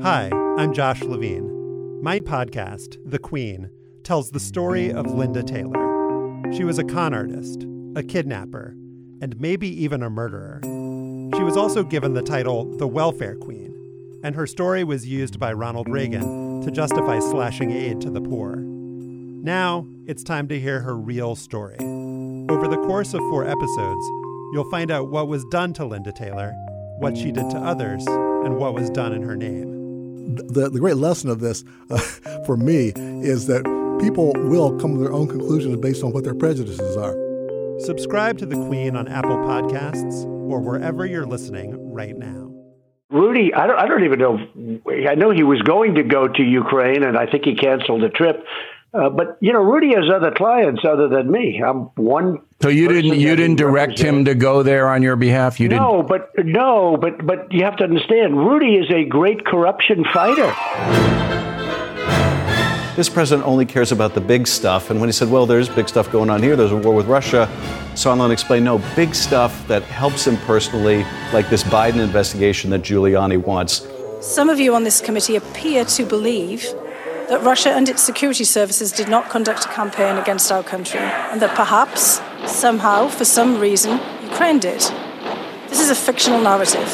Hi, I'm Josh Levine. My podcast, The Queen, tells the story of Linda Taylor. She was a con artist, a kidnapper, and maybe even a murderer. She was also given the title the Welfare Queen, and her story was used by Ronald Reagan to justify slashing aid to the poor. Now, it's time to hear her real story. Over the course of 4 episodes, you'll find out what was done to Linda Taylor, what she did to others, and what was done in her name. The great lesson of this, for me, is that people will come to their own conclusions based on what their prejudices are. Subscribe to The Queen on Apple Podcasts or wherever you're listening right now. Rudy, I don't even know. I know he was going to go to Ukraine, and I think he canceled the trip. But Rudy has other clients other than me. I'm one. So you didn't direct him to go there on your behalf. You didn't. No, but you have to understand. Rudy is a great corruption fighter. This president only cares about the big stuff. And when he said, well, there's big stuff going on here, there's a war with Russia, Sondland explained, no, big stuff that helps him personally, like this Biden investigation that Giuliani wants. Some of you on this committee appear to believe that Russia and its security services did not conduct a campaign against our country, and that perhaps, somehow, for some reason, Ukraine did. This is a fictional narrative.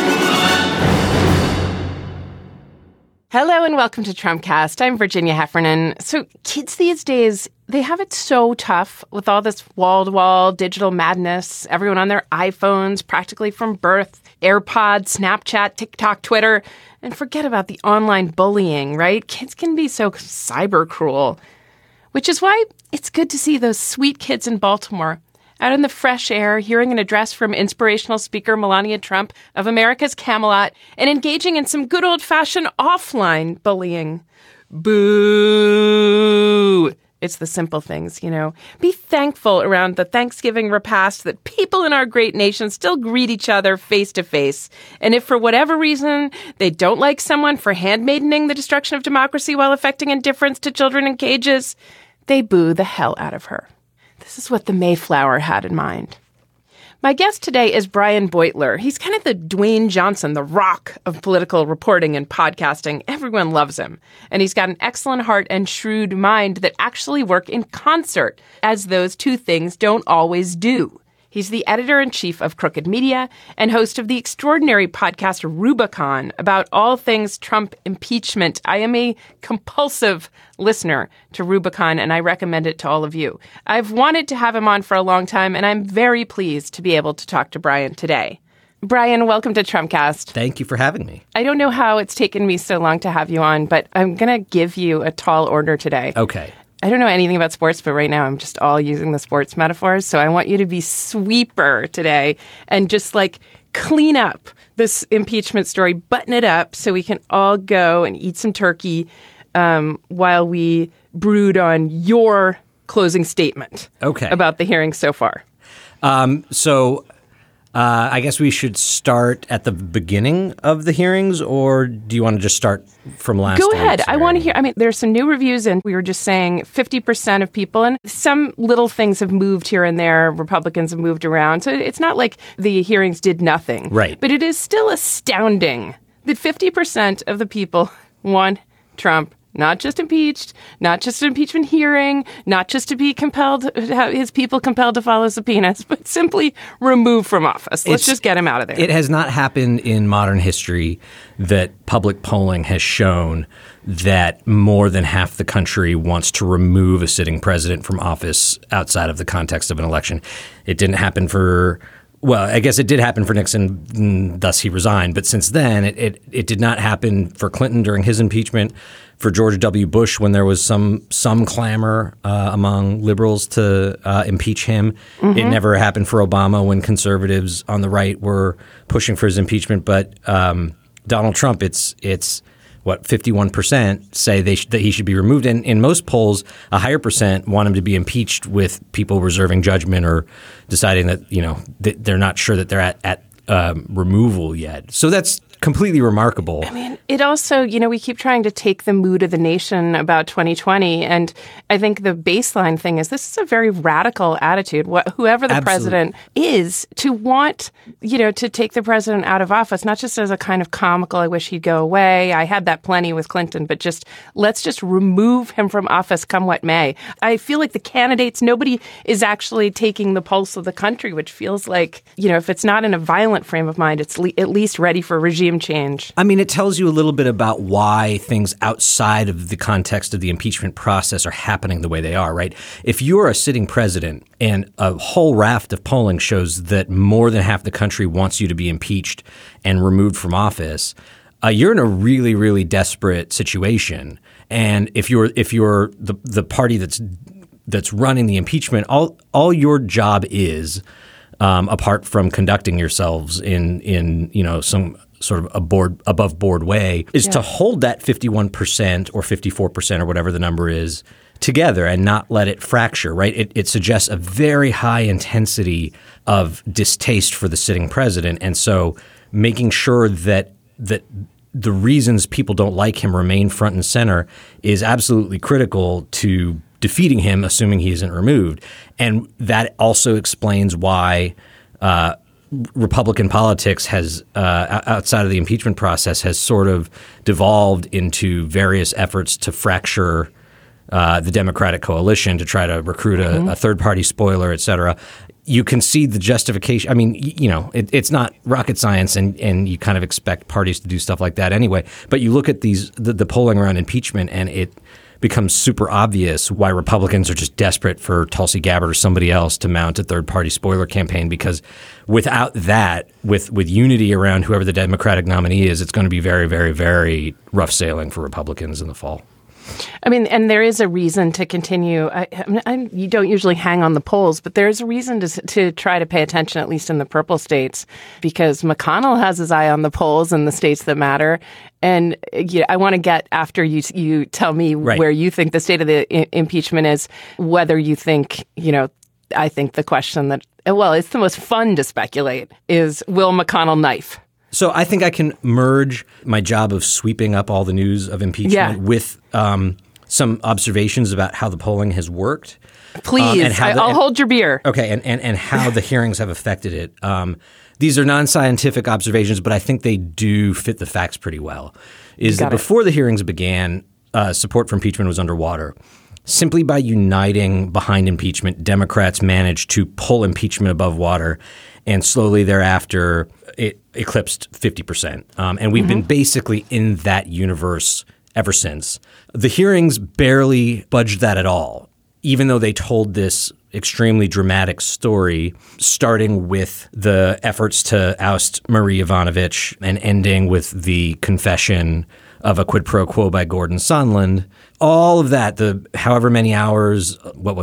Hello and welcome to Trumpcast. I'm Virginia Heffernan. So kids these days, they have it so tough with all this wall-to-wall digital madness, everyone on their iPhones practically from birth, AirPods, Snapchat, TikTok, Twitter, and forget about the online bullying, right? Kids can be so cyber cruel, which is why it's good to see those sweet kids in Baltimore out in the fresh air, hearing an address from inspirational speaker Melania Trump of America's Camelot, and engaging in some good old-fashioned offline bullying. Boo! It's the simple things, Be thankful around the Thanksgiving repast that people in our great nation still greet each other face to face. And if for whatever reason they don't like someone for handmaidening the destruction of democracy while affecting indifference to children in cages, they boo the hell out of her. This is what the Mayflower had in mind. My guest today is Brian Beutler. He's kind of the Dwayne Johnson, the Rock of political reporting and podcasting. Everyone loves him. And he's got an excellent heart and shrewd mind that actually work in concert, as those two things don't always do. He's the editor-in-chief of Crooked Media and host of the extraordinary podcast Rubicon about all things Trump impeachment. I am a compulsive listener to Rubicon, and I recommend it to all of you. I've wanted to have him on for a long time, and I'm very pleased to be able to talk to Brian today. Brian, welcome to Trumpcast. Thank you for having me. I don't know how it's taken me so long to have you on, but I'm going to give you a tall order today. Okay. I don't know anything about sports, but right now I'm just all using the sports metaphors. So I want you to be sweeper today and just clean up this impeachment story, button it up so we can all go and eat some turkey while we brood on your closing statement about the hearing so far. I guess we should start at the beginning of the hearings, or do you want to just start from last? Go ahead. I want to hear. There's some new reviews, and we were just saying 50% of people, and some little things have moved here and there. Republicans have moved around. So it's not like the hearings did nothing. Right. But it is still astounding that 50% of the people want Trump not just impeached, not just an impeachment hearing, not just to be compelled, his people compelled to follow subpoenas, but simply removed from office. Let's just get him out of there. It has not happened in modern history that public polling has shown that more than half the country wants to remove a sitting president from office outside of the context of an election. It didn't happen I guess it did happen for Nixon, thus he resigned. But since then, it did not happen for Clinton during his impeachment, for George W. Bush when there was some clamor among liberals to impeach him. Mm-hmm. It never happened for Obama when conservatives on the right were pushing for his impeachment. But Donald Trump, it's 51% say that he should be removed. And in most polls, a higher percent want him to be impeached, with people reserving judgment or deciding that, they're not sure that they're at removal yet. So that's completely remarkable. I mean, it also, we keep trying to take the mood of the nation about 2020. And I think the baseline thing is this is a very radical attitude, whoever the president is, to want, to take the president out of office, not just as a kind of comical, I wish he'd go away. I had that plenty with Clinton, but let's just remove him from office come what may. I feel like the candidates, nobody is actually taking the pulse of the country, which feels like, if it's not in a violent frame of mind, it's at least ready for regime change. I mean, it tells you a little bit about why things outside of the context of the impeachment process are happening the way they are, right? If you're a sitting president and a whole raft of polling shows that more than half the country wants you to be impeached and removed from office, you're in a really, really desperate situation. And if you're the party that's running the impeachment, all your job is, apart from conducting yourselves in some sort of above board way, is to hold that 51% or 54% or whatever the number is together and not let it fracture, right? It suggests a very high intensity of distaste for the sitting president. And so making sure that the reasons people don't like him remain front and center is absolutely critical to defeating him, assuming he isn't removed. And that also explains why Republican politics has, outside of the impeachment process, has sort of devolved into various efforts to fracture the Democratic coalition, to try to recruit a third-party spoiler, et cetera. You can see the justification. I mean, it's not rocket science, and you kind of expect parties to do stuff like that anyway. But you look at the polling around impeachment, and it becomes super obvious why Republicans are just desperate for Tulsi Gabbard or somebody else to mount a third-party spoiler campaign, because without that, with unity around whoever the Democratic nominee is, it's going to be very, very, very rough sailing for Republicans in the fall. I mean, and there is a reason to continue. You don't usually hang on the polls, but there's a reason to try to pay attention, at least in the purple states, because McConnell has his eye on the polls in the states that matter. And I want to get, after you tell me where you think the state of the impeachment is, whether you think, I think the question that, it's the most fun to speculate is, will McConnell knife? So I think I can merge my job of sweeping up all the news of impeachment with some observations about how the polling has worked. Please, I'll hold your beer. Okay, and how the hearings have affected it. These are non-scientific observations, but I think they do fit the facts pretty well. Before the hearings began, support for impeachment was underwater. Simply by uniting behind impeachment, Democrats managed to pull impeachment above water, and slowly thereafter it eclipsed 50%. And we've been basically in that universe ever since. The hearings barely budged that at all, even though they told this extremely dramatic story, starting with the efforts to oust Marie Yovanovitch and ending with the confession of a quid pro quo by Gordon Sondland. All of that, the however many hours,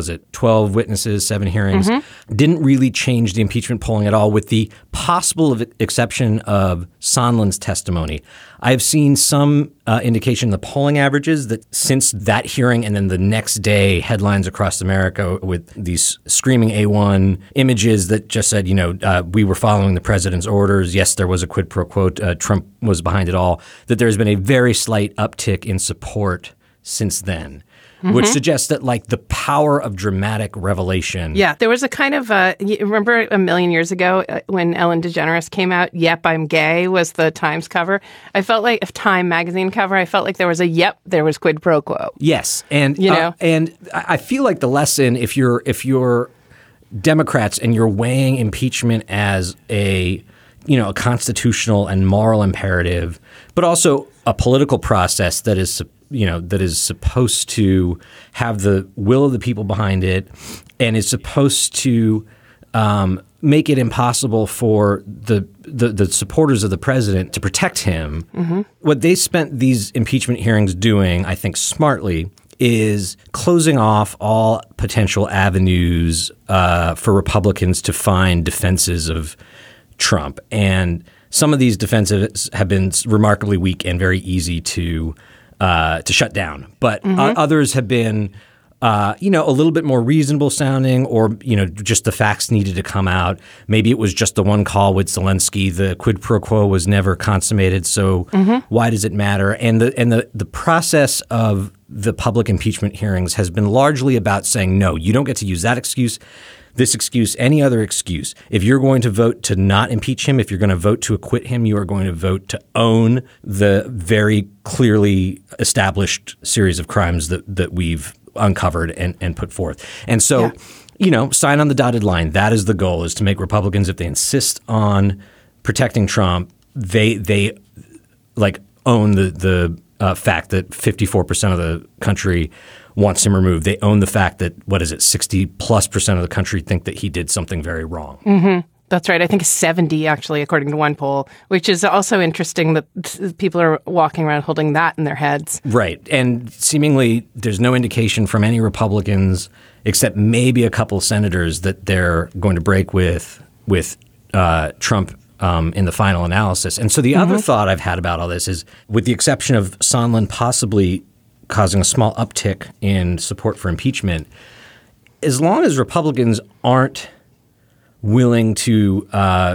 12 witnesses, 7 hearings, didn't really change the impeachment polling at all, with the possible exception of Sondland's testimony. I've seen some indication in the polling averages that since that hearing and then the next day, headlines across America with these screaming A1 images that just said, we were following the president's orders. Yes, there was a quid pro quo. Trump was behind it all. That there's been a very slight uptick in support since then, which suggests that the power of dramatic revelation. Yeah, there was a kind of you remember a million years ago when Ellen DeGeneres came out, "Yep, I'm gay" was the Times cover. I felt like Time magazine cover. I felt like there was there was quid pro quo. Yes, and and I feel like the lesson, if you're Democrats and you're weighing impeachment as a constitutional and moral imperative, but also a political process that is supposed to have the will of the people behind it, and is supposed to make it impossible for the supporters of the president to protect him. What they spent these impeachment hearings doing, I think smartly, is closing off all potential avenues for Republicans to find defenses of Trump. And some of these defenses have been remarkably weak and very easy to shut down. But others have been a little bit more reasonable sounding, or, just the facts needed to come out. Maybe it was just the one call with Zelensky. The quid pro quo was never consummated. So why does it matter? And the process of the public impeachment hearings has been largely about saying, no, you don't get to use that excuse, this excuse, any other excuse. If you're going to vote to not impeach him, if you're going to vote to acquit him, you are going to vote to own the very clearly established series of crimes that we've uncovered and put forth. And so, sign on the dotted line. That is the goal, is to make Republicans, if they insist on protecting Trump, they own the fact that 54% of the country wants him removed. They own the fact that, 60+% of the country think that he did something very wrong. Mm-hmm. That's right. I think 70, actually, according to one poll, which is also interesting that people are walking around holding that in their heads. Right. And seemingly there's no indication from any Republicans, except maybe a couple senators, that they're going to break with Trump in the final analysis. And so the other thought I've had about all this is, with the exception of Sondland possibly causing a small uptick in support for impeachment, as long as Republicans aren't willing to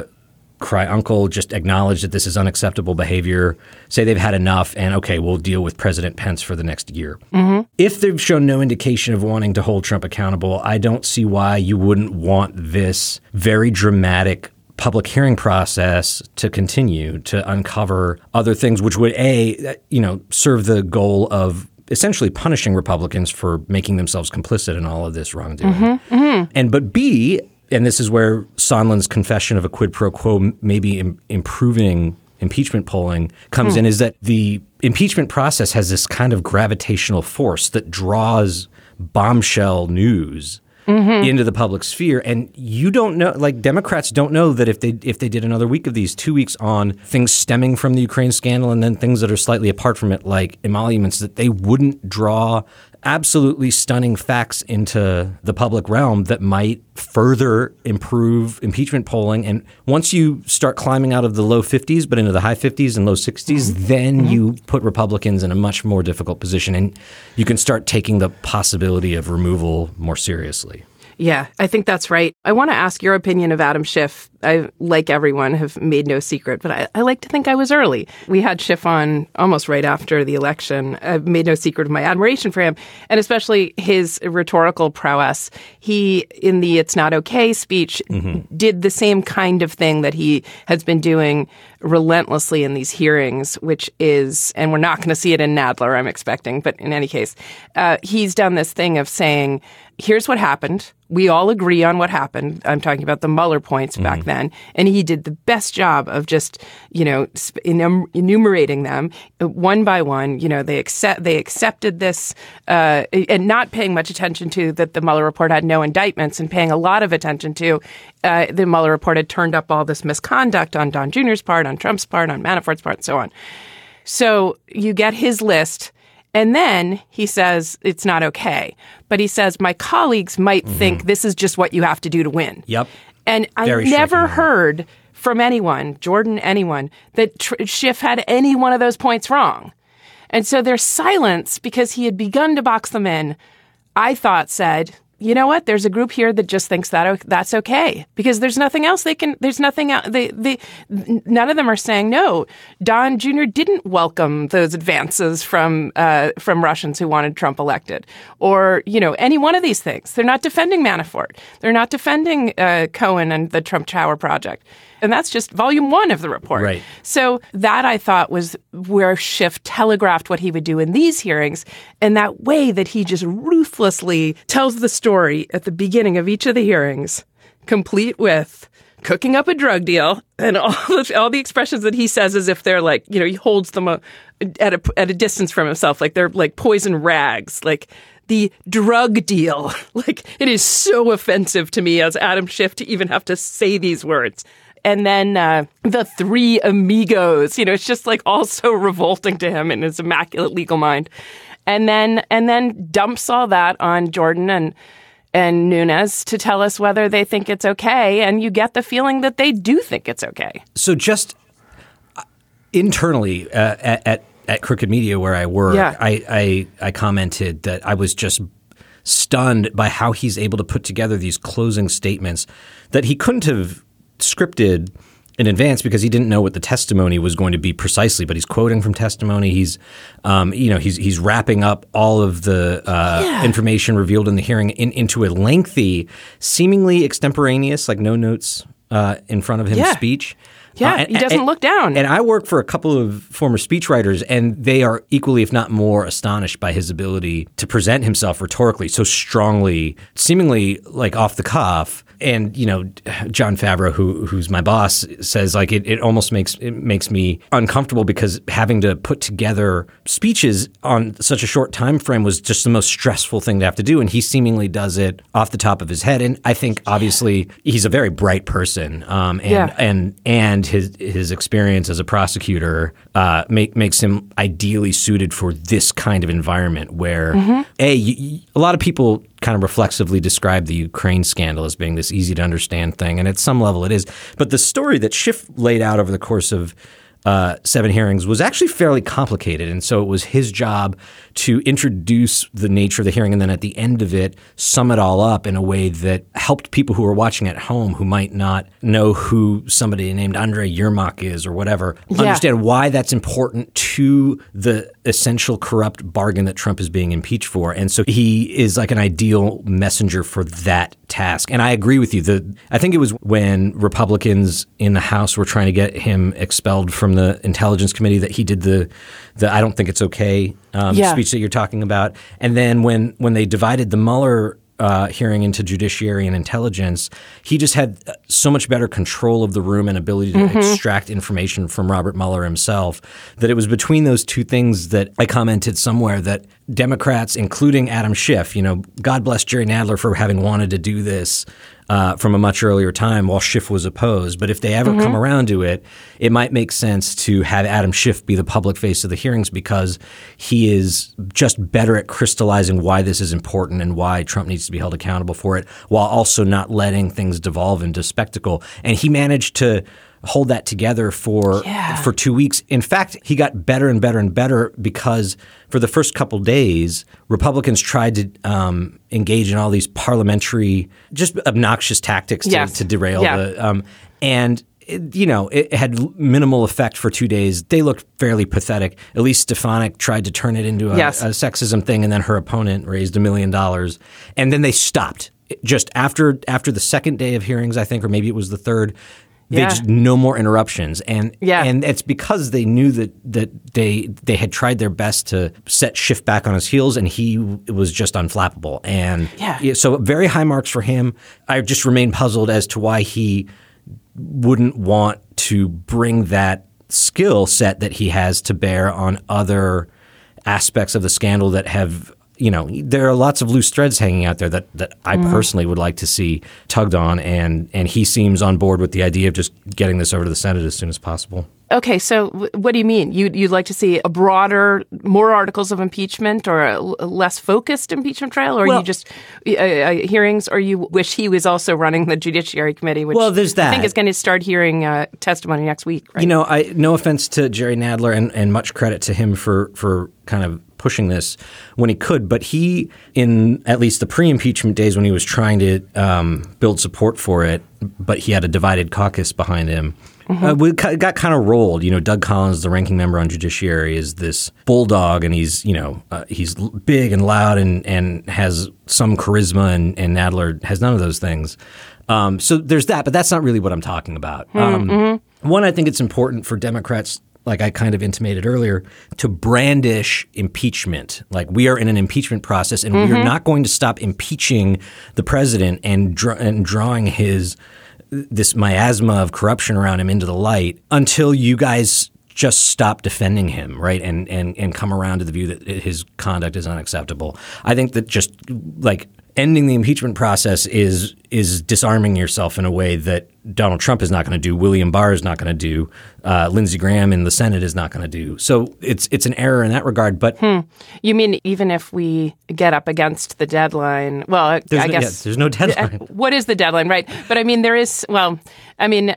cry uncle, just acknowledge that this is unacceptable behavior, say they've had enough, and okay, we'll deal with President Pence for the next year. If they've shown no indication of wanting to hold Trump accountable, I don't see why you wouldn't want this very dramatic public hearing process to continue to uncover other things, which would serve the goal of essentially punishing Republicans for making themselves complicit in all of this wrongdoing. But B, and this is where Sondland's confession of a quid pro quo maybe improving impeachment polling comes in, is that the impeachment process has this kind of gravitational force that draws bombshell news into the public sphere. And you don't know, Democrats don't know that if they did another week of these, 2 weeks on things stemming from the Ukraine scandal and then things that are slightly apart from it, like emoluments, that they wouldn't draw absolutely stunning facts into the public realm that might further improve impeachment polling. And once you start climbing out of the low 50s, but into the high 50s and low 60s, then you put Republicans in a much more difficult position, and you can start taking the possibility of removal more seriously. Yeah, I think that's right. I want to ask your opinion of Adam Schiff. I, like everyone, have made no secret, but I like to think I was early. We had Schiff on almost right after the election. I've made no secret of my admiration for him, and especially his rhetorical prowess. He, in the It's Not Okay speech, did the same kind of thing that he has been doing relentlessly in these hearings, which is, and we're not going to see it in Nadler, I'm expecting, but in any case, he's done this thing of saying, here's what happened. We all agree on what happened. I'm talking about the Mueller points back then. And he did the best job of just, enumerating them one by one. They accepted this and not paying much attention to that the Mueller report had no indictments, and paying a lot of attention to the Mueller report had turned up all this misconduct on Don Jr.'s part, on Trump's part, on Manafort's part, and so on. So you get his list. And then he says it's not okay. But he says, my colleagues might think this is just what you have to do to win. Yep. And I never heard from anyone, Jordan, anyone, that Schiff had any one of those points wrong. And so their silence, because he had begun to box them in, I thought said, you know what? There's a group here that just thinks that that's okay, because there's nothing else they can. There's nothing else. None of them are saying no. Don Jr. didn't welcome those advances from Russians who wanted Trump elected, or any one of these things. They're not defending Manafort. They're not defending Cohen and the Trump Tower project. And that's just volume 1 of the report. Right. So that, I thought, was where Schiff telegraphed what he would do in these hearings, and that way that he just ruthlessly tells the story at the beginning of each of the hearings, complete with cooking up a drug deal and all the expressions that he says as if they're like, he holds them at a distance from himself, like they're like poison rags, like the drug deal. Like, it is so offensive to me as Adam Schiff to even have to say these words. And then the three amigos, it's just like all so revolting to him in his immaculate legal mind. And then dumps all that on Jordan and Nunes to tell us whether they think it's okay. And you get the feeling that they do think it's okay. So just internally at Crooked Media, where I work, I commented that I was just stunned by how he's able to put together these closing statements that he couldn't have scripted in advance because he didn't know what the testimony was going to be precisely, but he's quoting from testimony. He's, he's wrapping up all of the information revealed in the hearing into a lengthy, seemingly extemporaneous, like no notes in front of him speech. Yeah, he doesn't look down. And I work for a couple of former speechwriters, and they are equally, if not more, astonished by his ability to present himself rhetorically so strongly, seemingly like off the cuff. And, Jon Favreau, who's my boss, says like it almost makes me uncomfortable because having to put together speeches on such a short time frame was just the most stressful thing to have to do. And he seemingly does it off the top of his head. And I think obviously he's a very bright person. And his experience as a prosecutor makes him ideally suited for this kind of environment where a lot of people kind of reflexively describe the Ukraine scandal as being this easy to understand thing. And at some level it is. But the story that Schiff laid out over the course of 7 hearings was actually fairly complicated. And so it was his job to introduce the nature of the hearing and then at the end of it, sum it all up in a way that helped people who were watching at home who might not know who somebody named Andrei Yermak is or whatever, understand why that's important to the essential corrupt bargain that Trump is being impeached for. And so he is like an ideal messenger for that task. And I agree with you. I think it was when Republicans in the House were trying to get him expelled from the Intelligence Committee that he did the I don't think it's okay speech that you're talking about. And then when they divided the Mueller hearing into judiciary and intelligence, he just had so much better control of the room and ability to extract information from Robert Mueller himself that it was between those two things that I commented somewhere that Democrats, including Adam Schiff, God bless Jerry Nadler for having wanted to do this from a much earlier time while Schiff was opposed. But if they ever come around to it, it might make sense to have Adam Schiff be the public face of the hearings because he is just better at crystallizing why this is important and why Trump needs to be held accountable for it while also not letting things devolve into spectacle. And he managed to hold that together for 2 weeks. In fact, he got better and better and better because for the first couple days, Republicans tried to engage in all these parliamentary, just obnoxious tactics to derail the it had minimal effect for 2 days. They looked fairly pathetic. Elise Stefanik tried to turn it into a sexism thing, and then her opponent raised $1 million. And then they stopped. Just after the second day of hearings, I think, or maybe it was the third, they just no more interruptions. And it's because they knew that they had tried their best to set Schiff back on his heels, and he was just unflappable. And so very high marks for him. I just remain puzzled as to why he wouldn't want to bring that skill set that he has to bear on other aspects of the scandal that have, there are lots of loose threads hanging out there that I personally would like to see tugged on. And he seems on board with the idea of just getting this over to the Senate as soon as possible. Okay, so what do you mean? You'd like to see a broader, more articles of impeachment or a less focused impeachment trial? Or you just hearings, or you wish he was also running the Judiciary Committee, which there's that. I think is going to start hearing testimony next week, right? No offense to Jerry Nadler and much credit to him for kind of pushing this when he could, but he, in at least the pre-impeachment days when he was trying to build support for it, but he had a divided caucus behind him, we got kind of rolled. Doug Collins, the ranking member on Judiciary, is this bulldog, and he's big and loud and has some charisma, and Nadler has none of those things. So there's that, but that's not really what I'm talking about. One, I think it's important for Democrats, like I kind of intimated earlier, to brandish impeachment. Like, we are in an impeachment process, and we are not going to stop impeaching the president and drawing this miasma of corruption around him into the light until you guys just stop defending him, right? And come around to the view that his conduct is unacceptable. I think that just like ending the impeachment process is disarming yourself in a way that Donald Trump is not going to do, William Barr is not going to do, Lindsey Graham in the Senate is not going to do. So it's an error in that regard. But you mean even if we get up against the deadline? Well, I guess there's no deadline. What is the deadline, right? But I mean, there is. Well, I mean,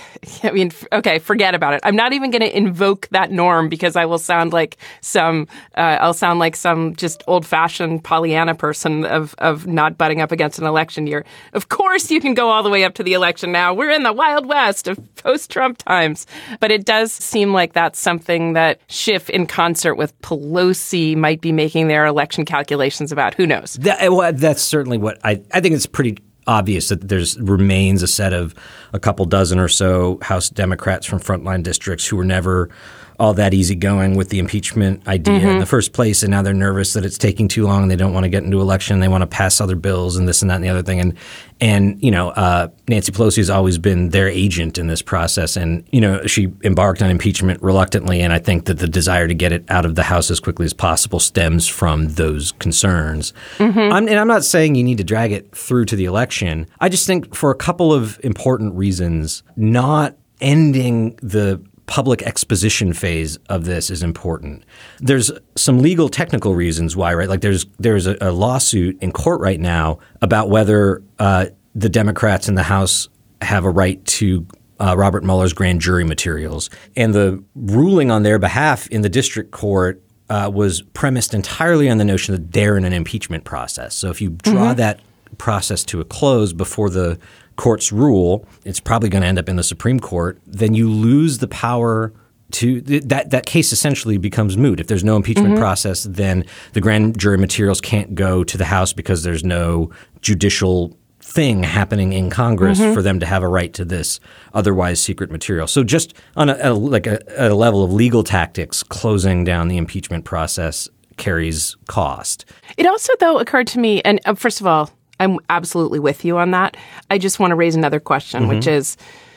okay, forget about it. I'm not even going to invoke that norm because I will sound like some. I'll sound like some just old-fashioned Pollyanna person of not butting up against an election year. Of course, you can go all the way up to the election now. We're in the Wild West of post-Trump times. But it does seem like that's something that Schiff, in concert with Pelosi, might be making their election calculations about. Who knows? That's certainly what I think it's pretty obvious that there's remains a set of a couple dozen or so House Democrats from frontline districts who were never all that easy-going with the impeachment idea in the first place, and now they're nervous that it's taking too long and they don't want to get into election. They want to pass other bills and this and that and the other thing. And Nancy Pelosi has always been their agent in this process. And, she embarked on impeachment reluctantly, and I think that the desire to get it out of the House as quickly as possible stems from those concerns. I'm not saying you need to drag it through to the election. I just think for a couple of important reasons, not ending the public exposition phase of this is important. There's some legal technical reasons why, right? Like there's a lawsuit in court right now about whether the Democrats in the House have a right to Robert Mueller's grand jury materials. And the ruling on their behalf in the district court was premised entirely on the notion that they're in an impeachment process. So if you draw that process to a close before the court's rule, it's probably going to end up in the Supreme Court, then you lose the power to that case essentially becomes moot. If there's no impeachment process, then the grand jury materials can't go to the House because there's no judicial thing happening in Congress for them to have a right to this otherwise secret material. So just on a level of legal tactics, closing down the impeachment process carries cost. It also, though, occurred to me, and first of all, I'm absolutely with you on that. I just want to raise another question, which is,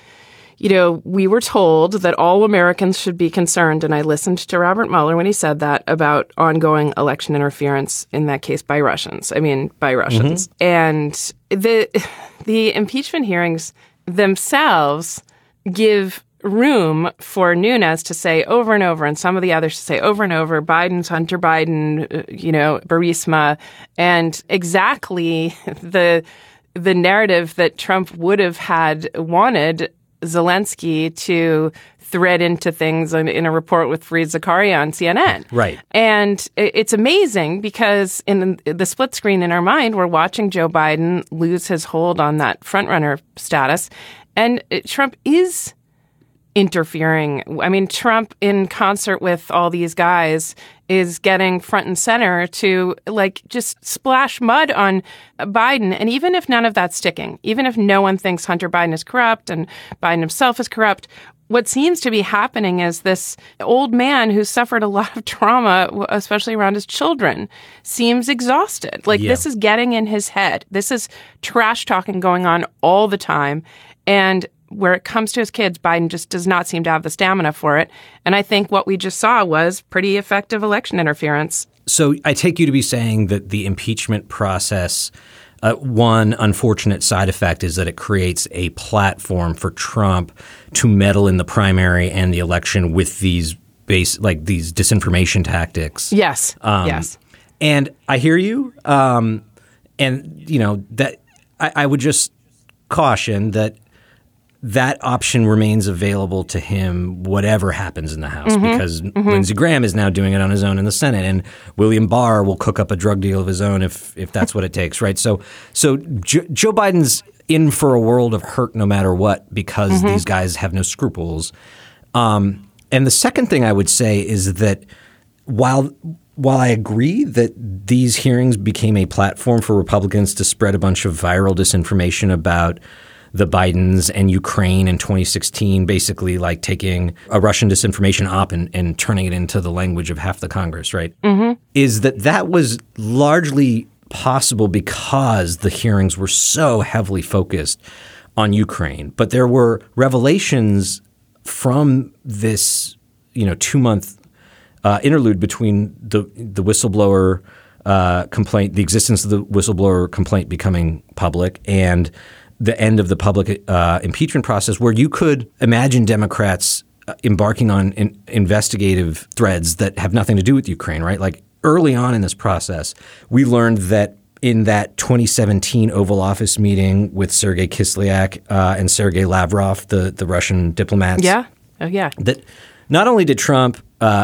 we were told that all Americans should be concerned, and I listened to Robert Mueller when he said that, about ongoing election interference, in that case by Russians. And the impeachment hearings themselves give room for Nunes to say over and over, and some of the others to say over and over, Biden's Hunter Biden, Burisma, and exactly the narrative that Trump would have had wanted Zelensky to thread into things in a report with Fareed Zakaria on CNN. Right. And it's amazing because in the split screen in our mind, we're watching Joe Biden lose his hold on that frontrunner status, and Trump is interfering. I mean, Trump, in concert with all these guys, is getting front and center to just splash mud on Biden. And even if none of that's sticking, even if no one thinks Hunter Biden is corrupt and Biden himself is corrupt, what seems to be happening is this old man who suffered a lot of trauma, especially around his children, seems exhausted. This is getting in his head. This is trash talking going on all the time. And where it comes to his kids, Biden just does not seem to have the stamina for it. And I think what we just saw was pretty effective election interference. So I take you to be saying that the impeachment process, one unfortunate side effect is that it creates a platform for Trump to meddle in the primary and the election with these these disinformation tactics. Yes. Yes. And I hear you. That I would just caution that option remains available to him whatever happens in the House, because Lindsey Graham is now doing it on his own in the Senate, and William Barr will cook up a drug deal of his own if that's what it takes, right? So Joe Biden's in for a world of hurt no matter what, because these guys have no scruples. And the second thing I would say is that while I agree that these hearings became a platform for Republicans to spread a bunch of viral disinformation about the Bidens and Ukraine in 2016, basically taking a Russian disinformation op and turning it into the language of half the Congress, right? Is that was largely possible because the hearings were so heavily focused on Ukraine. But there were revelations from this, 2-month interlude between the whistleblower complaint, the existence of the whistleblower complaint becoming public, and the end of the public impeachment process, where you could imagine Democrats embarking on investigative threads that have nothing to do with Ukraine, right? Like early on in this process, we learned that in that 2017 Oval Office meeting with Sergei Kislyak and Sergei Lavrov, the Russian diplomats. Yeah. Oh, yeah. That not only did Trump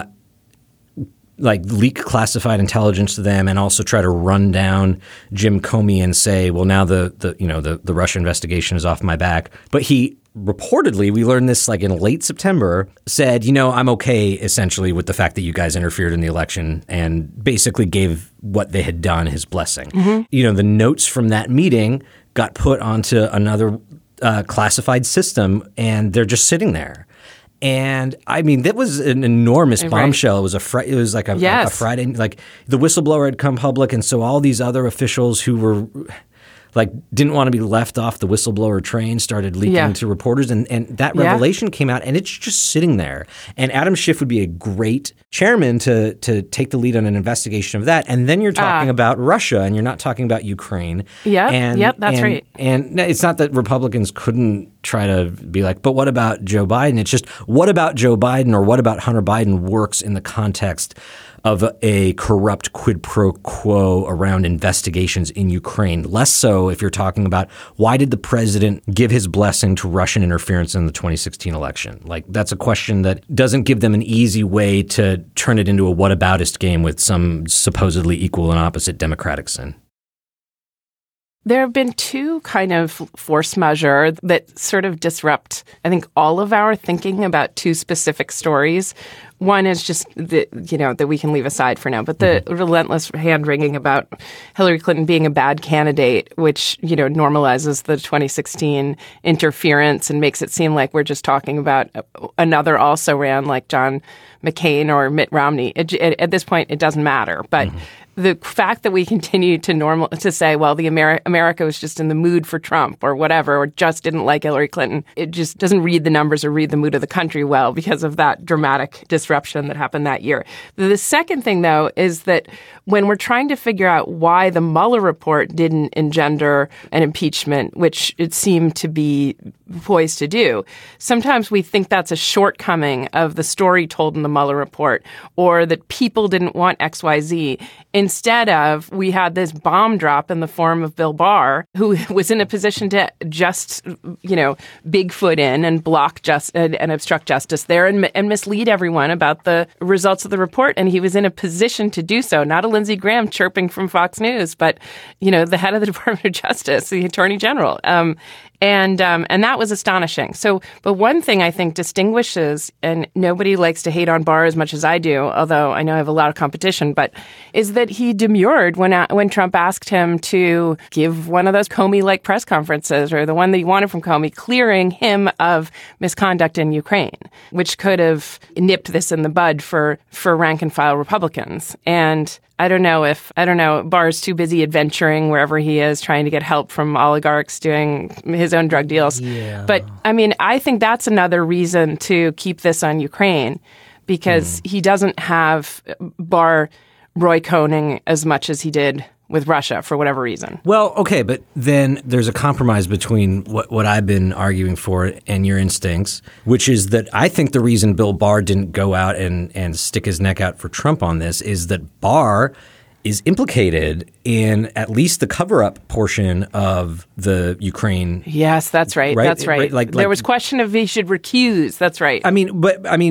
leak classified intelligence to them and also try to run down Jim Comey and say, well, now the Russia investigation is off my back, but he reportedly, we learned this like in late September, said, I'm okay essentially with the fact that you guys interfered in the election, and basically gave what they had done his blessing. Mm-hmm. The notes from that meeting got put onto another classified system, and they're just sitting there. And I mean, that was an enormous bombshell. It was like a Friday, like the whistleblower had come public, and so all these other officials who were didn't want to be left off the whistleblower train started leaking to reporters, and that revelation came out, and it's just sitting there. And Adam Schiff would be a great chairman to take the lead on an investigation of that. And then you're talking about Russia, and you're not talking about Ukraine. Yeah, that's right. And it's not that Republicans couldn't try to be like, but what about Joe Biden? It's just, what about Joe Biden or what about Hunter Biden works in the context of a corrupt quid pro quo around investigations in Ukraine. Less so if you're talking about why did the president give his blessing to Russian interference in the 2016 election? Like, that's a question that doesn't give them an easy way to turn it into a whataboutist game with some supposedly equal and opposite Democratic sin. There have been two kind of force majeure that sort of disrupt, I think, all of our thinking about two specific stories. One is just that we can leave aside for now, but the relentless hand-wringing about Hillary Clinton being a bad candidate, which, normalizes the 2016 interference and makes it seem like we're just talking about another also-ran like John McCain or Mitt Romney. At this point, it doesn't matter. But the fact that we continue to say, well, America was just in the mood for Trump or whatever, or just didn't like Hillary Clinton, it just doesn't read the numbers or read the mood of the country well because of that dramatic disruption that happened that year. The second thing, though, is that when we're trying to figure out why the Mueller report didn't engender an impeachment, which it seemed to be poised to do, sometimes we think that's a shortcoming of the story told in the Mueller report, or that people didn't want XYZ. Instead of, we had this bomb drop in the form of Bill Barr, who was in a position to just, Bigfoot in and block and obstruct justice there and mislead everyone about the results of the report. And he was in a position to do so. Not a Lindsey Graham chirping from Fox News, but, the head of the Department of Justice, the Attorney General. And that was astonishing. So, but one thing I think distinguishes, and nobody likes to hate on Barr as much as I do, although I know I have a lot of competition, but is that he demurred when Trump asked him to give one of those Comey-like press conferences, or the one that he wanted from Comey, clearing him of misconduct in Ukraine, which could have nipped this in the bud for rank and file Republicans. And I don't know, Barr's too busy adventuring wherever he is, trying to get help from oligarchs doing his own drug deals. Yeah. But I mean, I think that's another reason to keep this on Ukraine, because he doesn't have Barr Roy Cohning as much as he did with Russia for whatever reason. Well, okay, but then there's a compromise between what I've been arguing for and your instincts, which is that I think the reason Bill Barr didn't go out and stick his neck out for Trump on this is that Barr is implicated in at least the cover-up portion of the Ukraine. Yes, that's right. That's right. Like there was question of he should recuse. That's right. I mean,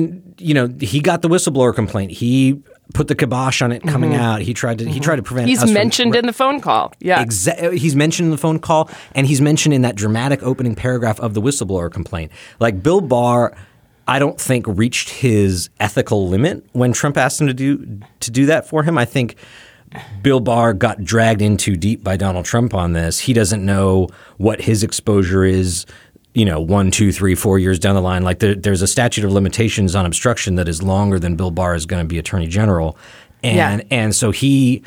he got the whistleblower complaint. He put the kibosh on it coming out. He tried to prevent. He's mentioned in the phone call. Yeah, he's mentioned in the phone call, and he's mentioned in that dramatic opening paragraph of the whistleblower complaint. Like, Bill Barr, I don't think reached his ethical limit when Trump asked him to do that for him. I think Bill Barr got dragged in too deep by Donald Trump on this. He doesn't know what his exposure is, 1, 2, 3, 4 years down the line. Like, there's a statute of limitations on obstruction that is longer than Bill Barr is going to be Attorney General. And so he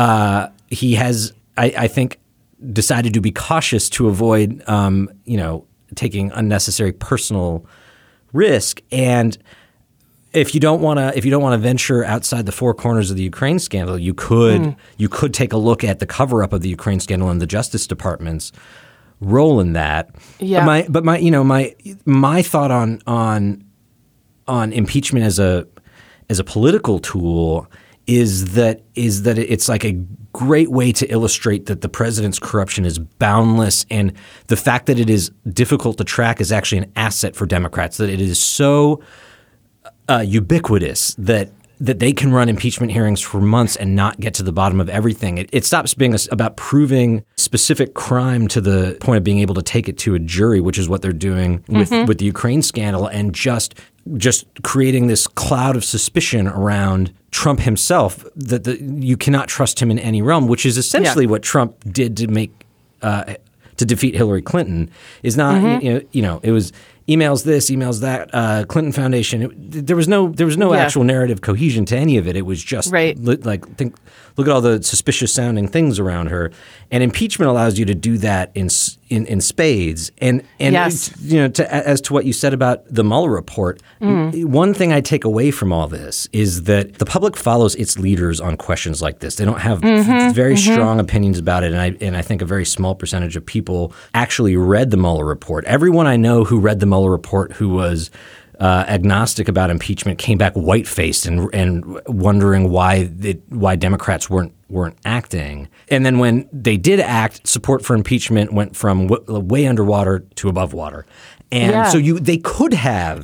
has, I think, decided to be cautious to avoid, taking unnecessary personal risk. And if you don't want to venture outside the four corners of the Ukraine scandal, you could take a look at the cover up of the Ukraine scandal and the Justice Department's role in that. Yeah. My thought on impeachment as a political tool is that it's like a great way to illustrate that the president's corruption is boundless, and the fact that it is difficult to track is actually an asset for Democrats, that it is so ubiquitous that they can run impeachment hearings for months and not get to the bottom of everything. It stops being about proving specific crime to the point of being able to take it to a jury, which is what they're doing with the Ukraine scandal, and just creating this cloud of suspicion around Trump himself that you cannot trust him in any realm, which is essentially what Trump did to make to defeat Hillary Clinton. Is not it was emails this, emails that, Clinton Foundation. There was no actual narrative cohesion to any of it. It was just look at all the suspicious sounding things around her. And impeachment allows you to do that in spades. And yes. As to what you said about the Mueller report, one thing I take away from all this is that the public follows its leaders on questions like this. They don't have very strong opinions about it, and I think a very small percentage of people actually read the Mueller report. Everyone I know who read the Mueller report who was agnostic about impeachment came back white-faced and wondering why Democrats weren't acting. And then when they did act, support for impeachment went from way underwater to above water. And so they could have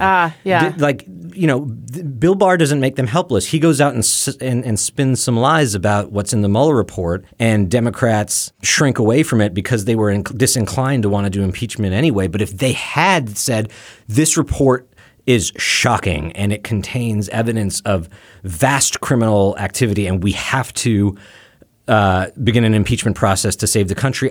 Bill Barr doesn't make them helpless. He goes out and spins some lies about what's in the Mueller report, and Democrats shrink away from it because they were disinclined to want to do impeachment anyway. But if they had said this report is shocking and it contains evidence of vast criminal activity and we have to begin an impeachment process to save the country,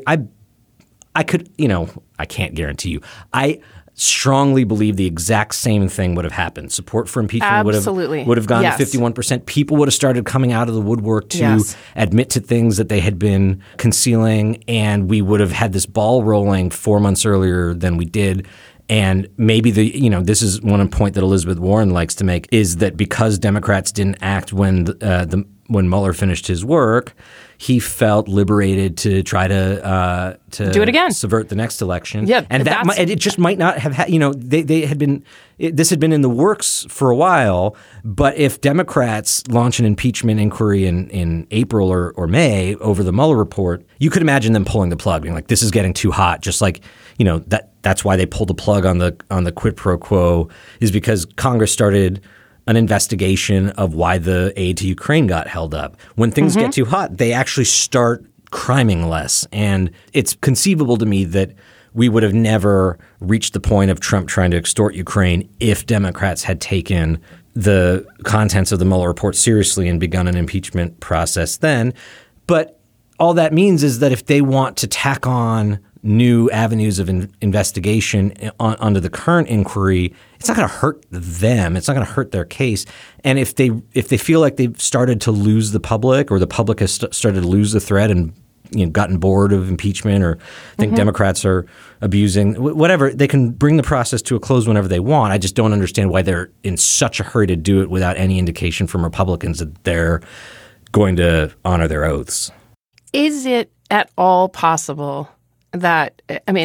I could, I can't guarantee you. I strongly believe the exact same thing would have happened. Support for impeachment would have gone to 51%. People would have started coming out of the woodwork to admit to things that they had been concealing, and we would have had this ball rolling 4 months earlier than we did. And maybe this is one point that Elizabeth Warren likes to make, is that because Democrats didn't act when Mueller finished his work, he felt liberated to try to do it again, subvert the next election. Yeah, and it just might not have had. They had been. This had been in the works for a while. But if Democrats launch an impeachment inquiry in April or May over the Mueller report, you could imagine them pulling the plug, being like, "This is getting too hot." Just like that's why they pulled the plug on the quid pro quo, is because Congress started an investigation of why the aid to Ukraine got held up. When things get too hot, they actually start criming less. And it's conceivable to me that we would have never reached the point of Trump trying to extort Ukraine if Democrats had taken the contents of the Mueller report seriously and begun an impeachment process then. But all that means is that if they want to tack on new avenues of investigation under the current inquiry, it's not going to hurt them. It's not going to hurt their case. And if they feel like they've started to lose the public, or the public has started to lose the thread and gotten bored of impeachment, or think Democrats are abusing whatever, they can bring the process to a close whenever they want. I just don't understand why they're in such a hurry to do it without any indication from Republicans that they're going to honor their oaths. Is it at all possible that,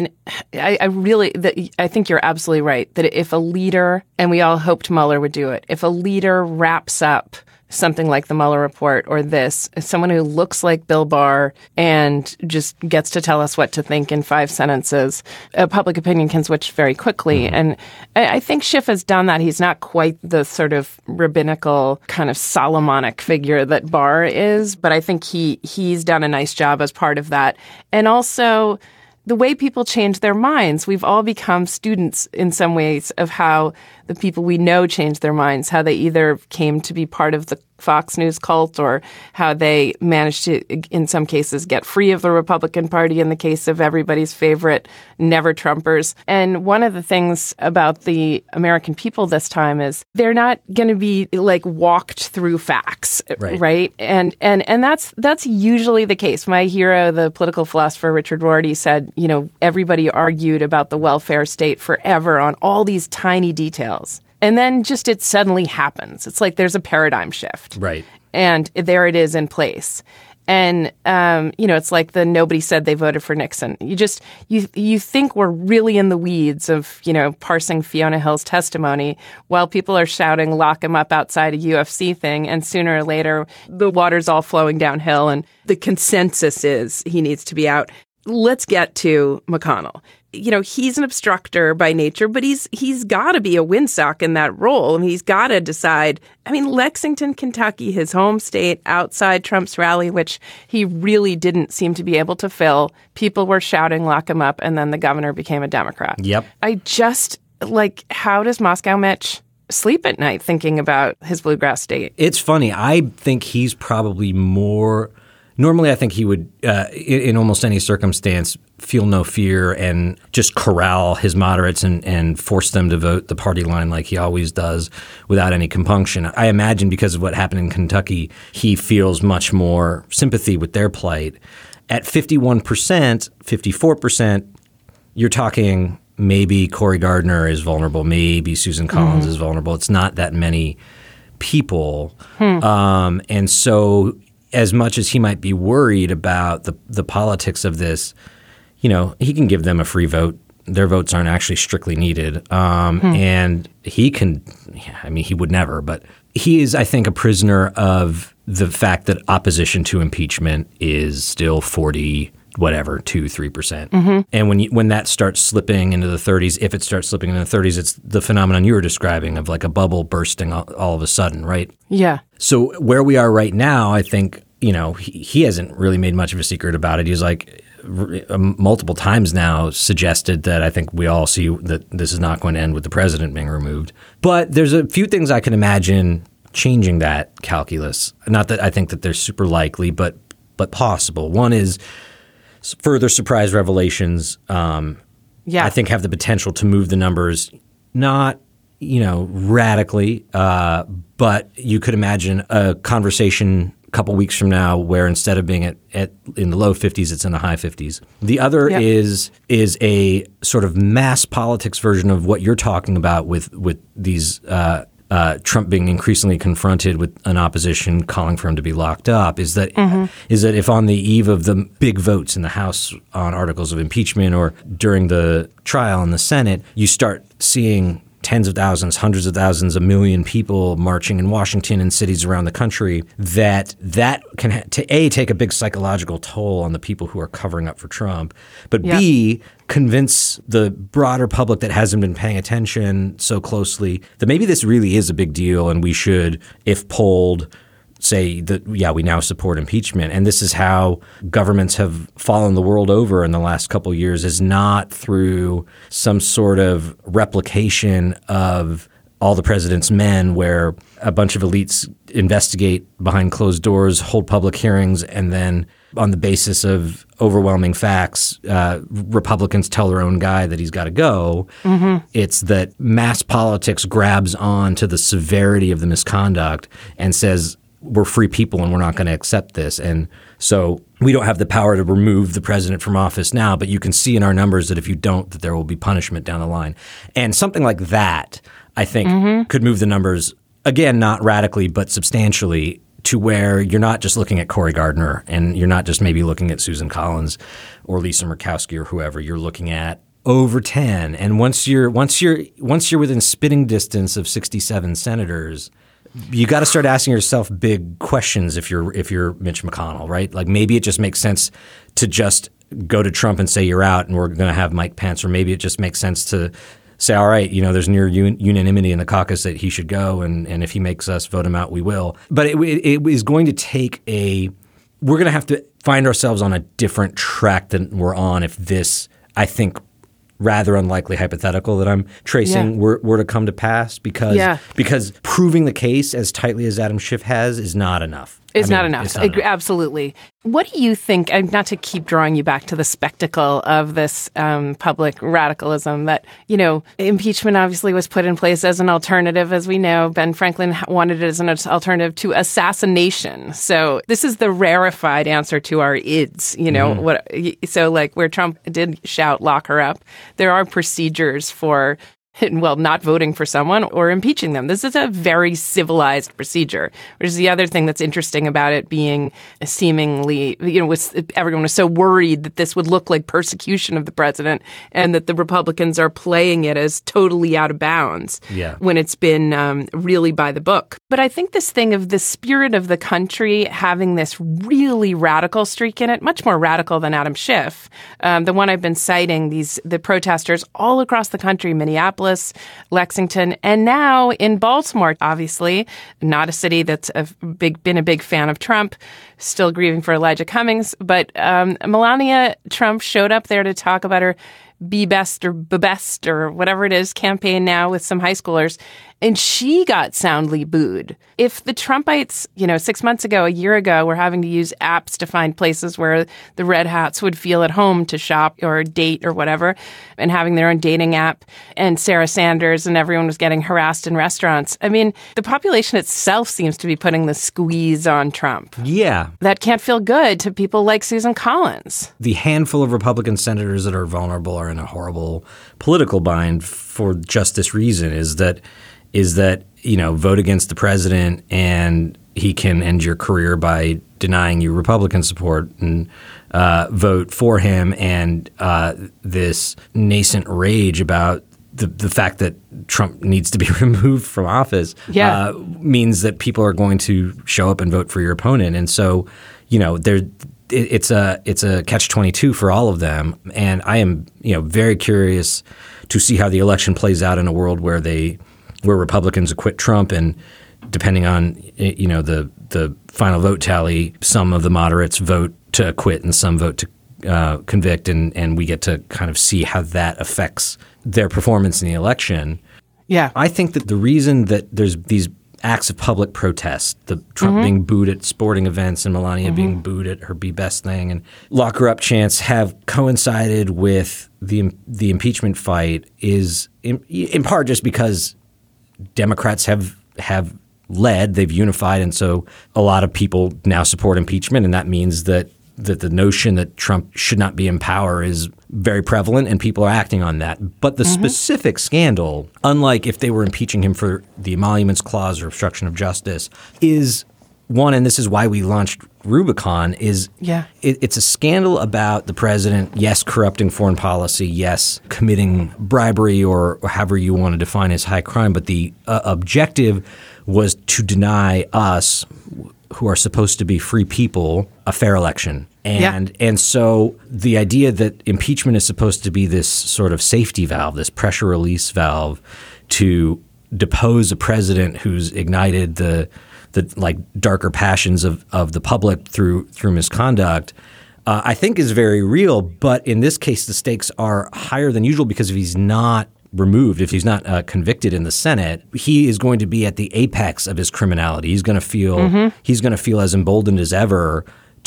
I think you're absolutely right, that if a leader, and we all hoped Mueller would do it, if a leader wraps up something like the Mueller report or this, someone who looks like Bill Barr and just gets to tell us what to think in 5 sentences, public opinion can switch very quickly. And I think Schiff has done that. He's not quite the sort of rabbinical kind of Solomonic figure that Barr is, but I think he's done a nice job as part of that. And also the way people change their minds. We've all become students in some ways of how the people we know change their minds, how they either came to be part of the Fox News cult or how they managed to, in some cases, get free of the Republican Party in the case of everybody's favorite never-Trumpers. And one of the things about the American people this time is they're not going to be like walked through facts, right? And that's usually the case. My hero, the political philosopher Richard Rorty, said, everybody argued about the welfare state forever on all these tiny details. And then just it suddenly happens. It's like there's a paradigm shift. Right. And there it is in place. And, it's like the nobody said they voted for Nixon. You think we're really in the weeds of, parsing Fiona Hill's testimony while people are shouting, lock him up outside a UFC thing. And sooner or later, the water's all flowing downhill and the consensus is he needs to be out. Let's get to McConnell. He's an obstructor by nature, but he's got to be a windsock in that role. And he's got to decide. Lexington, Kentucky, his home state, outside Trump's rally, which he really didn't seem to be able to fill. People were shouting, lock him up, and then the governor became a Democrat. Yep. I just, how does Moscow Mitch sleep at night thinking about his bluegrass state? It's funny. I think he's probably more... Normally, I think he would, in almost any circumstance, feel no fear and just corral his moderates and force them to vote the party line like he always does without any compunction. I imagine because of what happened in Kentucky, he feels much more sympathy with their plight. At 51%, 54%, you're talking maybe Cory Gardner is vulnerable, maybe Susan Collins is vulnerable. It's not that many people. And so... as much as he might be worried about the politics of this, he can give them a free vote. Their votes aren't actually strictly needed. And he can, he would never, but he is, I think, a prisoner of the fact that opposition to impeachment is still 2-3%. And when that starts slipping into the 30s, if it starts slipping into the 30s, it's the phenomenon you were describing of like a bubble bursting all of a sudden, right? Yeah. So where we are right now, I think, he hasn't really made much of a secret about it. He's like multiple times now suggested that I think we all see that this is not going to end with the president being removed. But there's a few things I can imagine changing that calculus. Not that I think that they're super likely, but possible. One is further surprise revelations, I think have the potential to move the numbers, not, radically, but you could imagine a conversation a couple weeks from now where instead of being at in the low 50s, it's in the high 50s. The other is a sort of mass politics version of what you're talking about with these Trump being increasingly confronted with an opposition calling for him to be locked up, is that if on the eve of the big votes in the House on articles of impeachment or during the trial in the Senate, you start seeing tens of thousands, hundreds of thousands, 1 million people marching in Washington and cities around the country, that can take a big psychological toll on the people who are covering up for Trump, but B, convince the broader public that hasn't been paying attention so closely that maybe this really is a big deal and we should, if polled, say that, we now support impeachment. And this is how governments have fallen the world over in the last couple of years, is not through some sort of replication of All the President's Men, where a bunch of elites investigate behind closed doors, hold public hearings, and then on the basis of overwhelming facts, Republicans tell their own guy that he's got to go. It's that mass politics grabs on to the severity of the misconduct and says, we're free people and we're not going to accept this. And so we don't have the power to remove the president from office now, but you can see in our numbers that if you don't, that there will be punishment down the line. And something like that, I think, could move the numbers, again, not radically, but substantially, to where you're not just looking at Cory Gardner and you're not just maybe looking at Susan Collins or Lisa Murkowski or whoever. You're looking at over 10. And once you're within spitting distance of 67 senators, you got to start asking yourself big questions if you're Mitch McConnell, right? Like maybe it just makes sense to just go to Trump and say you're out and we're going to have Mike Pence, or maybe it just makes sense to say, all right, there's near unanimity in the caucus that he should go, and if he makes us vote him out, we will. But it is going to take we're going to have to find ourselves on a different track than we're on if this, I think, rather unlikely hypothetical that I'm tracing were to come to pass, because proving the case as tightly as Adam Schiff has is not enough. It's not enough. Absolutely. What do you think, not to keep drawing you back to the spectacle of this public radicalism, that, impeachment obviously was put in place as an alternative, as we know. Ben Franklin wanted it as an alternative to assassination. So this is the rarefied answer to our ids, So like where Trump did shout, lock her up, there are procedures for not voting for someone or impeaching them. This is a very civilized procedure, which is the other thing that's interesting about it being seemingly, everyone was so worried that this would look like persecution of the president and that the Republicans are playing it as totally out of bounds when it's been really by the book. But I think this thing of the spirit of the country having this really radical streak in it, much more radical than Adam Schiff, the one I've been citing, the protesters all across the country, Minneapolis, Lexington, and now in Baltimore, obviously, not a city that's been a big fan of Trump, still grieving for Elijah Cummings, but Melania Trump showed up there to talk about her Be Best or Best or whatever it is campaign now with some high schoolers, and she got soundly booed. If the Trumpites, 6 months ago, a year ago, were having to use apps to find places where the red hats would feel at home to shop or date or whatever, and having their own dating app, and Sarah Sanders and everyone was getting harassed in restaurants, I mean, the population itself seems to be putting the squeeze on Trump. Yeah. That can't feel good to people like Susan Collins. The handful of Republican senators that are vulnerable are in a horrible political bind for just this reason, is that vote against the president and he can end your career by denying you Republican support, and vote for him, and this nascent rage about the fact that Trump needs to be removed from office means that people are going to show up and vote for your opponent. And so, it's a catch-22 for all of them. And I am, very curious to see how the election plays out in a world where Republicans acquit Trump, and depending on the final vote tally, some of the moderates vote to acquit and some vote to convict, and we get to kind of see how that affects their performance in the election. Yeah, I think that the reason that there's these acts of public protest, the Trump being booed at sporting events and Melania being booed at her Be Best thing and lock her up chants have coincided with the impeachment fight is in part just because Democrats have led, they've unified, and so a lot of people now support impeachment, and that means that the notion that Trump should not be in power is very prevalent, and people are acting on that. But the specific scandal, unlike if they were impeaching him for the Emoluments Clause or obstruction of justice, is one, and this is why we launched Rubicon, is it's a scandal about the president, yes, corrupting foreign policy, yes, committing bribery or however you want to define as high crime, but the objective was to deny us, who are supposed to be free people, a fair election. And so the idea that impeachment is supposed to be this sort of safety valve, this pressure release valve to depose a president who's ignited the darker passions of the public through misconduct, I think is very real. But in this case, the stakes are higher than usual because if he's not removed, if he's not convicted in the Senate, he is going to be at the apex of his criminality. He's going to feel as emboldened as ever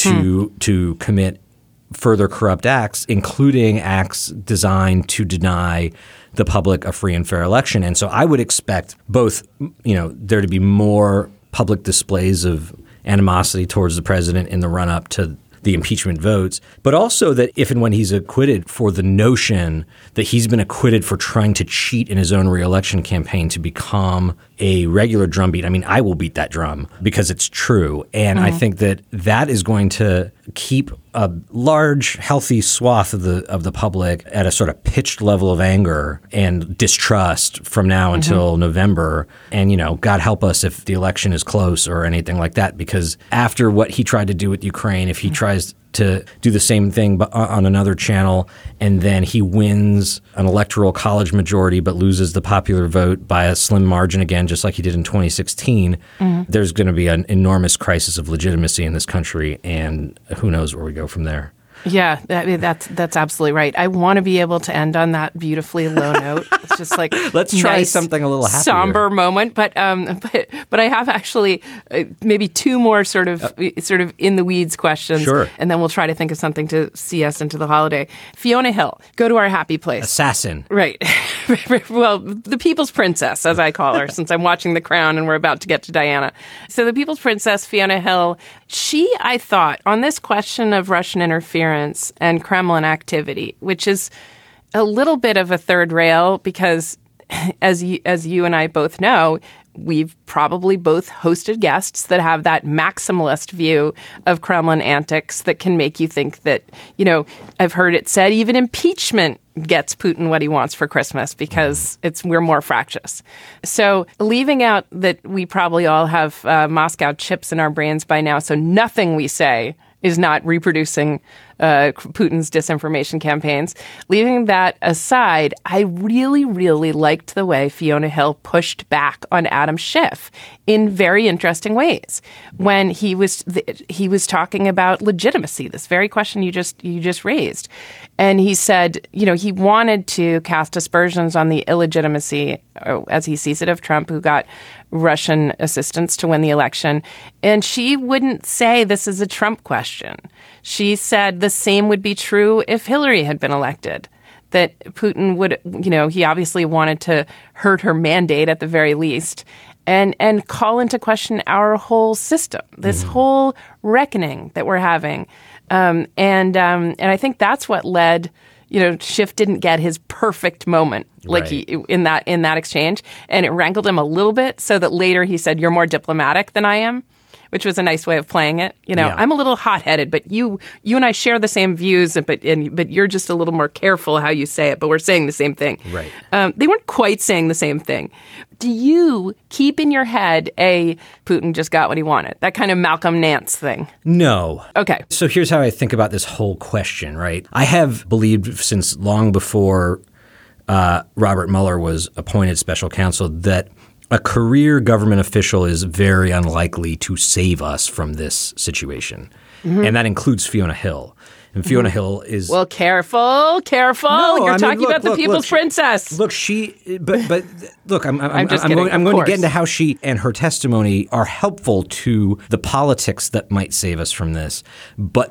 to commit further corrupt acts, including acts designed to deny the public a free and fair election. And so I would expect both, there to be more public displays of animosity towards the president in the run-up to the impeachment votes, but also that if and when he's acquitted, for the notion that he's been acquitted for trying to cheat in his own reelection campaign to become a regular drumbeat. I mean, I will beat that drum because it's true. And I think that is going to keep a large, healthy swath of the public at a sort of pitched level of anger and distrust from now until November. And, God help us if the election is close or anything like that, because after what he tried to do with Ukraine, if he tries to do the same thing but on another channel, and then he wins an electoral college majority but loses the popular vote by a slim margin again, just like he did in 2016, there's going to be an enormous crisis of legitimacy in this country, and who knows where we go from there. Yeah, that's absolutely right. I want to be able to end on that beautifully low note. It's just like let's try something a little happier. Somber moment, but I have actually maybe two more sort of in the weeds questions, and then we'll try to think of something to see us into the holiday. Fiona Hill, go to our happy place. Assassin, right? Well, the People's Princess, as I call her, since I'm watching The Crown and we're about to get to Diana. So the People's Princess, Fiona Hill, I thought, on this question of Russian interference and Kremlin activity, which is a little bit of a third rail because as you and I both know, we've probably both hosted guests that have that maximalist view of Kremlin antics that can make you think that, I've heard it said even impeachment gets Putin what he wants for Christmas because we're more fractious. So leaving out that we probably all have Moscow chips in our brains by now, so nothing we say is not reproducing Putin's disinformation campaigns. Leaving that aside, I really, really liked the way Fiona Hill pushed back on Adam Schiff in very interesting ways when he was talking about legitimacy, this very question you just raised. And he said, he wanted to cast aspersions on the illegitimacy, as he sees it, of Trump, who got Russian assistance to win the election. And she wouldn't say this is a Trump question. She said the same would be true if Hillary had been elected, that Putin would, he obviously wanted to hurt her mandate at the very least and call into question our whole system, this whole reckoning that we're having. And I think that's what led, Schiff didn't get his perfect moment in that exchange. And it rankled him a little bit so that later he said, "You're more diplomatic than I am," which was a nice way of playing it. I'm a little hot-headed, but you and I share the same views, but you're just a little more careful how you say it, but we're saying the same thing. Right. They weren't quite saying the same thing. Do you keep in your head Putin just got what he wanted, that kind of Malcolm Nance thing? No. Okay. So here's how I think about this whole question, right? I have believed since long before Robert Mueller was appointed special counsel that a career government official is very unlikely to save us from this situation. And that includes Fiona Hill. And Fiona Hill is... Well, careful. No, You're talking about the people's princess. Look, look, I'm going to get into how she and her testimony are helpful to the politics that might save us from this. But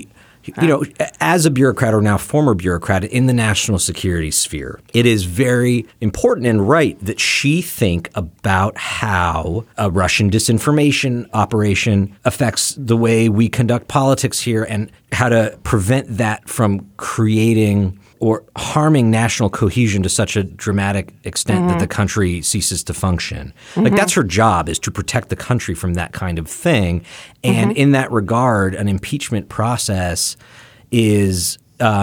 as a bureaucrat or now former bureaucrat in the national security sphere, it is very important and right that she think about how a Russian disinformation operation affects the way we conduct politics here and how to prevent that from creating or harming national cohesion to such a dramatic extent that the country ceases to function. Like that's her job, is to protect the country from that kind of thing. And in that regard, an impeachment process is,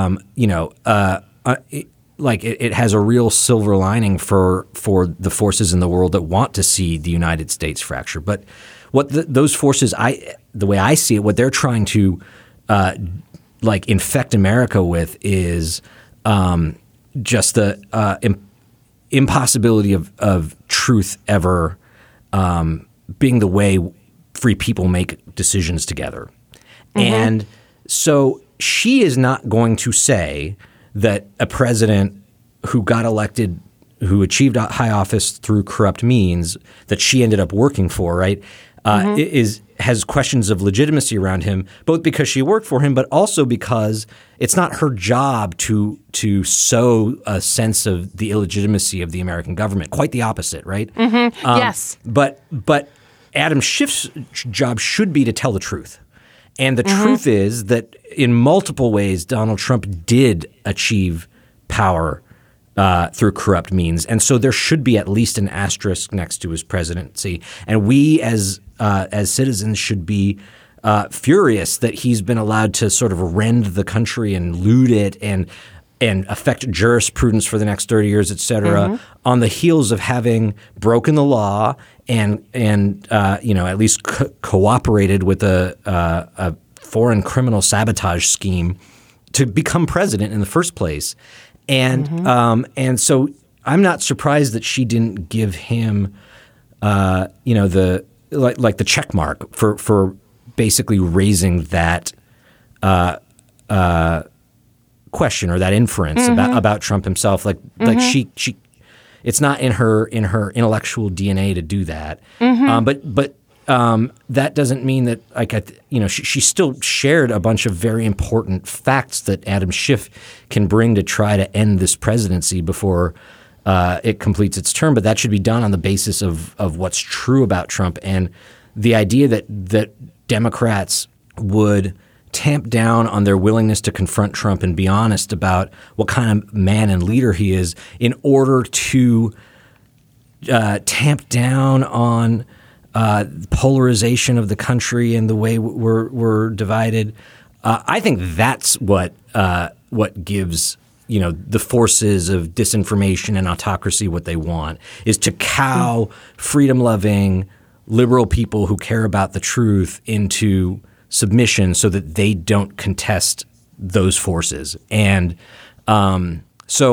it has a real silver lining for the forces in the world that want to see the United States fracture. But what those forces, the way I see it, what they're trying to infect America with is just the impossibility of truth ever being the way free people make decisions together. And so she is not going to say that a president who got elected, who achieved a high office through corrupt means that she ended up working for, right, has questions of legitimacy around him, both because she worked for him, but also because it's not her job to sow a sense of the illegitimacy of the American government. Quite the opposite, right? Yes. But Adam Schiff's job should be to tell the truth. And the truth is that in multiple ways, Donald Trump did achieve power through corrupt means. And so there should be at least an asterisk next to his presidency. And we as citizens should be furious that he's been allowed to sort of rend the country and loot it and affect jurisprudence for the next 30 years, et cetera, on the heels of having broken the law and at least cooperated with a foreign criminal sabotage scheme to become president in the first place. And so I'm not surprised that she didn't give him, the check mark for basically raising that question or that inference about Trump himself. Like she, it's not in her intellectual DNA to do that. But that doesn't mean that she still shared a bunch of very important facts that Adam Schiff can bring to try to end this presidency before it completes its term. But that should be done on the basis of what's true about Trump, and the idea that Democrats would tamp down on their willingness to confront Trump and be honest about what kind of man and leader he is in order to tamp down on polarization of the country and the way we're divided. I think that's what gives the forces of disinformation and autocracy what they want, is to cow freedom-loving liberal people who care about the truth into submission so that they don't contest those forces. And so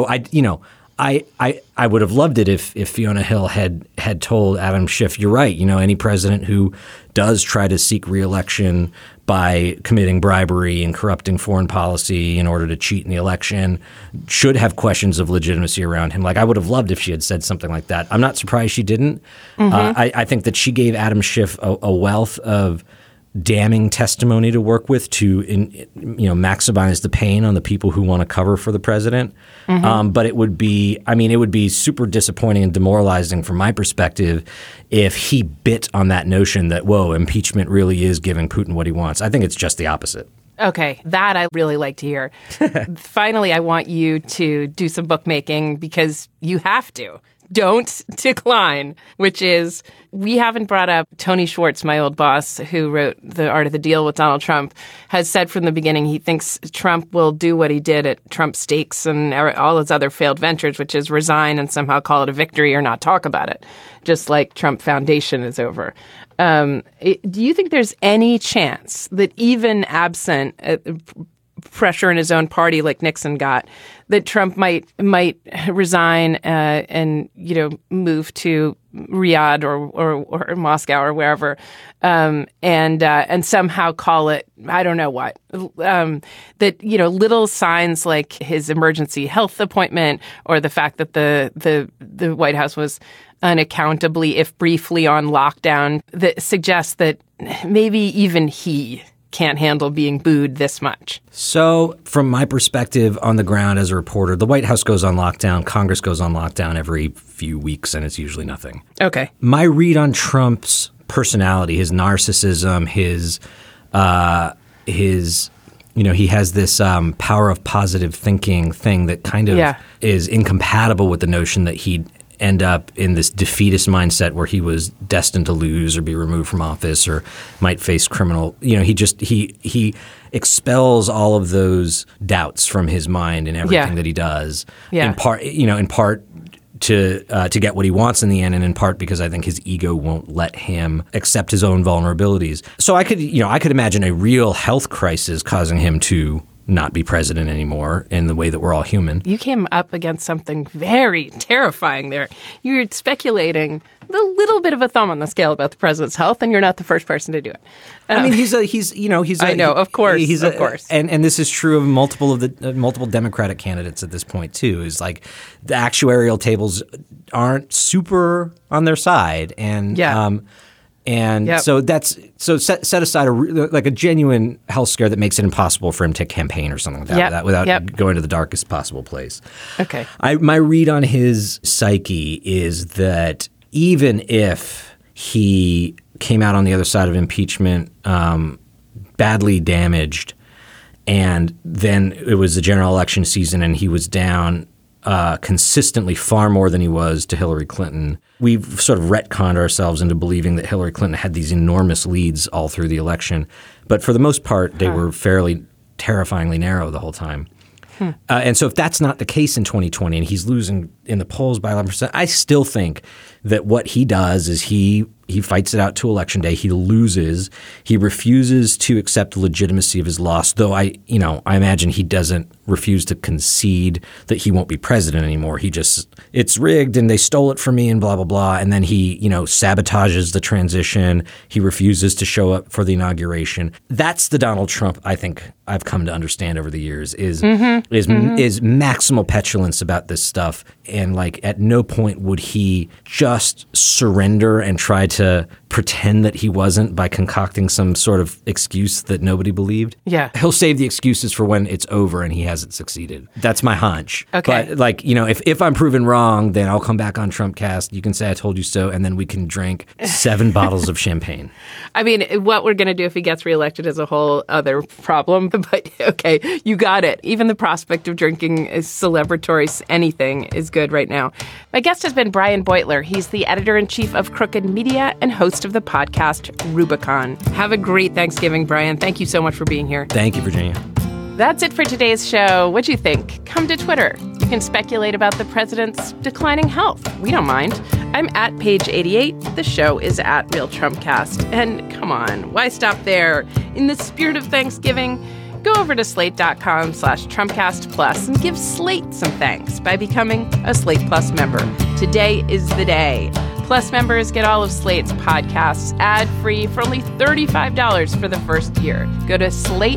I would have loved it if Fiona Hill had told Adam Schiff, you're right, any president who does try to seek re-election by committing bribery and corrupting foreign policy in order to cheat in the election should have questions of legitimacy around him. Like, I would have loved if she had said something like that. I'm not surprised she didn't. I think that she gave Adam Schiff a wealth of damning testimony to work with to maximize the pain on the people who want to cover for the president. But it would be super disappointing and demoralizing from my perspective if he bit on that notion that, whoa, impeachment really is giving Putin what he wants. I think it's just the opposite. Okay, that I really like to hear. Finally, I want you to do some bookmaking because you have to. Don't decline, which is, we haven't brought up Tony Schwartz, my old boss, who wrote The Art of the Deal with Donald Trump, has said from the beginning he thinks Trump will do what he did at Trump Stakes and all his other failed ventures, which is resign and somehow call it a victory or not talk about it, just like Trump Foundation is over. Do you think there's any chance that even absent pressure in his own party like Nixon got, that Trump might resign and move to Riyadh or Moscow or wherever, and somehow call it, I don't know what, that little signs like his emergency health appointment or the fact that the White House was unaccountably, if briefly, on lockdown, that suggests that maybe even he can't handle being booed this much. So from my perspective on the ground as a reporter, the White House goes on lockdown, Congress goes on lockdown every few weeks, and it's usually nothing. Okay. My read on Trump's personality, his narcissism, his he has this power of positive thinking thing that kind of is incompatible with the notion that he'd end up in this defeatist mindset where he was destined to lose or be removed from office or might face criminal. He expels all of those doubts from his mind in everything that he does. In part to get what he wants in the end, and in part because I think his ego won't let him accept his own vulnerabilities. So I could imagine a real health crisis causing him to not be president anymore in the way that we're all human. You came up against something very terrifying there. You're speculating a little bit of a thumb on the scale about the president's health, and you're not the first person to do it. I mean, I know, of course. And this is true of multiple Democratic candidates at this point too. Is like the actuarial tables aren't super on their side, and so set aside a genuine health scare that makes it impossible for him to campaign or something like that without going to the darkest possible place. Okay. My read on his psyche is that even if he came out on the other side of impeachment badly damaged, and then it was the general election season and he was down consistently far more than he was to Hillary Clinton, we've sort of retconned ourselves into believing that Hillary Clinton had these enormous leads all through the election. But for the most part, they were fairly terrifyingly narrow the whole time. And so if that's not the case in 2020 and he's losing in the polls by 11%, I still think that what he does is he fights it out to Election Day. He loses. He refuses to accept the legitimacy of his loss, though I imagine he doesn't refuse to concede that he won't be president anymore. He just, it's rigged and they stole it from me and blah, blah, blah. And then he, sabotages the transition. He refuses to show up for the inauguration. That's the Donald Trump I think I've come to understand over the years is maximal petulance about this stuff and like at no point would he just surrender and try to pretend that he wasn't by concocting some sort of excuse that nobody believed. Yeah. He'll save the excuses for when it's over and he hasn't succeeded. That's my hunch. Okay. But like, you know, if I'm proven wrong, then I'll come back on Trumpcast. You can say I told you so, and then we can drink 7 bottles of champagne. I mean, what we're going to do if he gets reelected is a whole other problem. But okay, you got it. Even the prospect of drinking a celebratory anything is good right now. My guest has been Brian Beutler. He's the editor-in-chief of Crooked Media and host of the podcast Rubicon. Have a great Thanksgiving, Brian. Thank you so much for being here. Thank you, Virginia. That's it for today's show. What'd you think? Come to Twitter. You can speculate about the president's declining health. We don't mind. I'm at Page88. The show is at Real Trumpcast. And come on, why stop there? In the spirit of Thanksgiving, go over to slate.com/Trumpcast Plus and give Slate some thanks by becoming a Slate Plus member. Today is the day. Plus members get all of Slate's podcasts ad-free for only $35 for the first year. Go to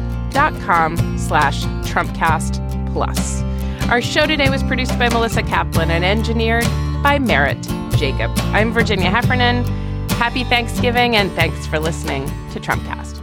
slate.com/Trumpcast Plus. Our show today was produced by Melissa Kaplan and engineered by Merritt Jacob. I'm Virginia Heffernan. Happy Thanksgiving and thanks for listening to Trumpcast.